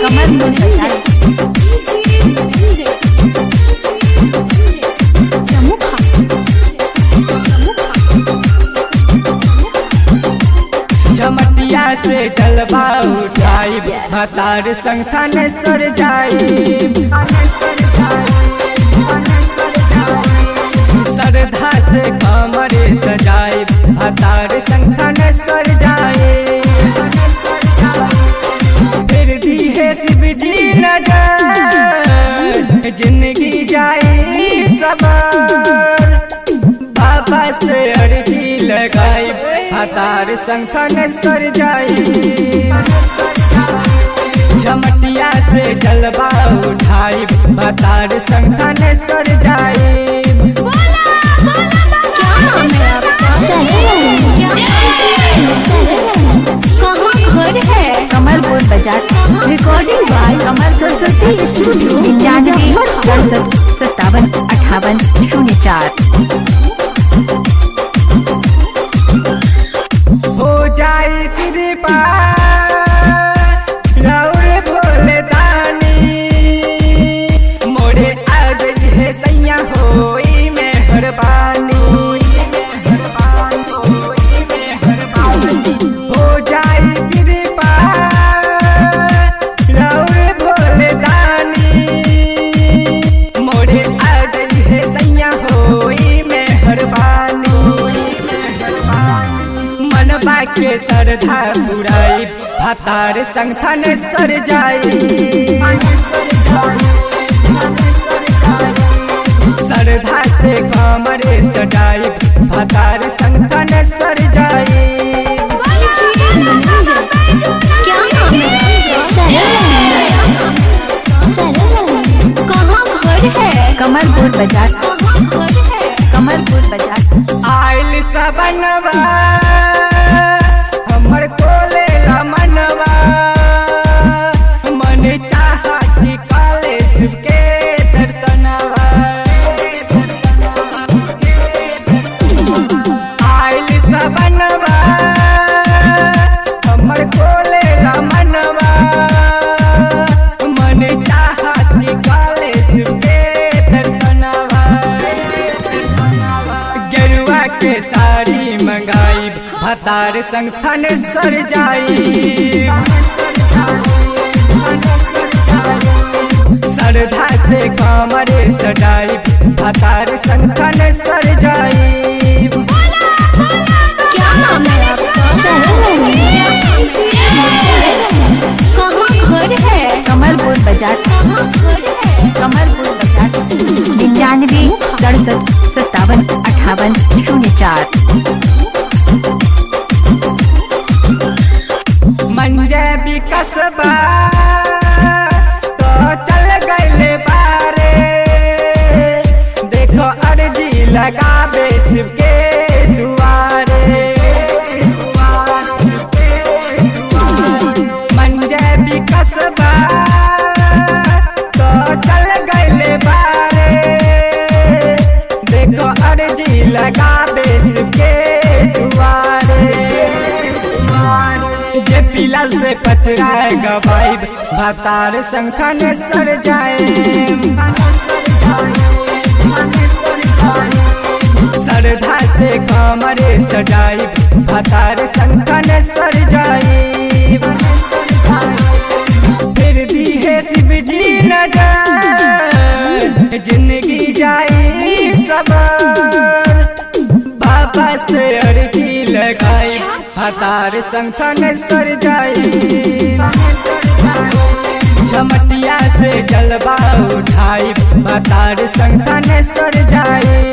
कमल झमटिया से जलवा उठाई भतार संग थानेश्वर जाई श्रद्धा से कमर सजाई भतार संग थानेश्वर जाई फिर दी है शिव जी नजर जिंदगी जाई सबर बाबा से अर्जी लगाई भतार संग थानेश्वर जाई झमटिया से जलवा उठाई भतार संग थानेश्वर जाई कमलपुर बाजार recording by Kamal Saraswati studio 91 हो जाई कृपा रौरे भोले दानी मोरे आज है सैया होई मेहरबानी हो जाई कृपा रौरे भोले दानी मोरे आज है सैया होई मेहरबानी मनबा के श्रद्धा पुराई भतार संग थानेश्वर जाई श्रद्धा से कमर सजाई भतार संग थानेश्वर जाई कमलपुर बाजार आइल सबनवा हमर कोले मनवा मन चाहा कि काले शिव के दर्शनवा आइल सबनवा हमर कोले मनवा मन चाहा कि काले शिव के दर्शनवा गेरुआ के साड़ी मंगाई भतार संग थानेश्वर जाई श्रद्धा से कमर सजाई भतार संग थानेश्वर जाई कमलपुर बाजार 99 67 58 04 मंजे भी कसबा तो चल गए बारे देखो अर्जी लगावे शिव के दुआरे मंजे भी कसबा तो चल गए बारे देखो अर्जी लगावे शिव के दुआरे जे पिलर से पचरा गवाई भतार संग थानेश्वर जाए श्रद्धा से कमर सजाई भतार संग थानेश्वर जाई फिर दी है शिव जी नजर जिंदगी जाई सबर बाबा से अर्जी लगाई भतार संग थानेश्वर जाई झमटिया से जलवा उठाई भतार संग थानेश्वर जाई।